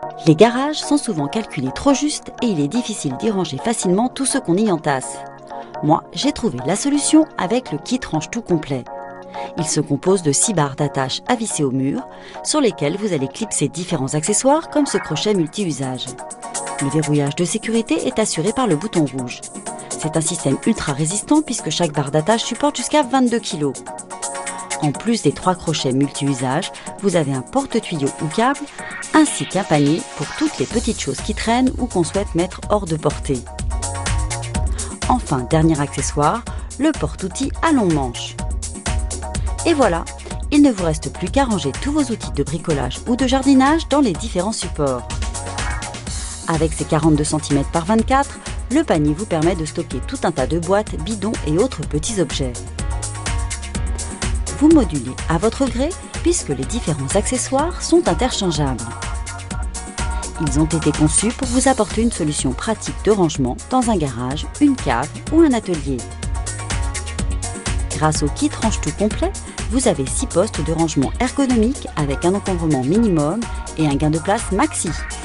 Les garages sont souvent calculés trop juste et il est difficile d'y ranger facilement tout ce qu'on y entasse. Moi, j'ai trouvé la solution avec le kit range-tout complet. Il se compose de 6 barres d'attache à visser au mur, sur lesquelles vous allez clipser différents accessoires comme ce crochet multi-usage. Le verrouillage de sécurité est assuré par le bouton rouge. C'est un système ultra résistant puisque chaque barre d'attache supporte jusqu'à 22 kg. En plus des 3 crochets multi-usage, vous avez un porte-tuyaux ou câble, ainsi qu'un panier pour toutes les petites choses qui traînent ou qu'on souhaite mettre hors de portée. Enfin, dernier accessoire, le porte-outils à longue manche. Et voilà, il ne vous reste plus qu'à ranger tous vos outils de bricolage ou de jardinage dans les différents supports. Avec ses 42 cm par 24, le panier vous permet de stocker tout un tas de boîtes, bidons et autres petits objets. Vous modulez à votre gré puisque les différents accessoires sont interchangeables. Ils ont été conçus pour vous apporter une solution pratique de rangement dans un garage, une cave ou un atelier. Grâce au kit range-tout complet, vous avez 6 postes de rangement ergonomiques avec un encombrement minimum et un gain de place maxi.